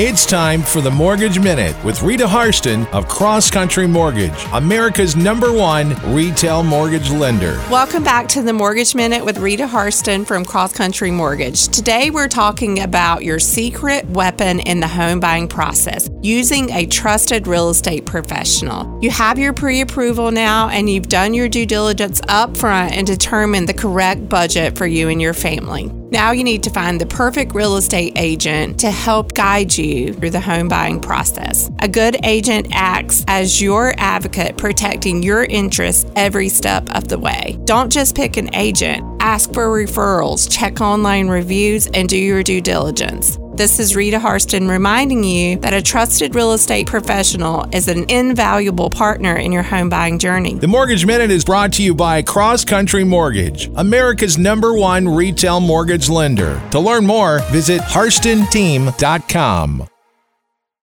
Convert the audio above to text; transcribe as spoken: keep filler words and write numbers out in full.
It's time for the Mortgage Minute with Rita Harston of Cross Country Mortgage, America's number one retail mortgage lender. Welcome back to the Mortgage Minute with Rita Harston from Cross Country Mortgage. Today we're talking about your secret weapon in the home buying process, using a trusted real estate professional. You have your pre-approval now and you've done your due diligence up front and determined the correct budget for you and your family. Now you need to find the perfect real estate agent to help guide you through the home buying process. A good agent acts as your advocate, protecting your interests every step of the way. Don't just pick an agent. Ask for referrals, check online reviews, and do your due diligence. This is Rita Harston reminding you that a trusted real estate professional is an invaluable partner in your home buying journey. The Mortgage Minute is brought to you by Cross Country Mortgage, America's number one retail mortgage lender. To learn more, visit harston team dot com.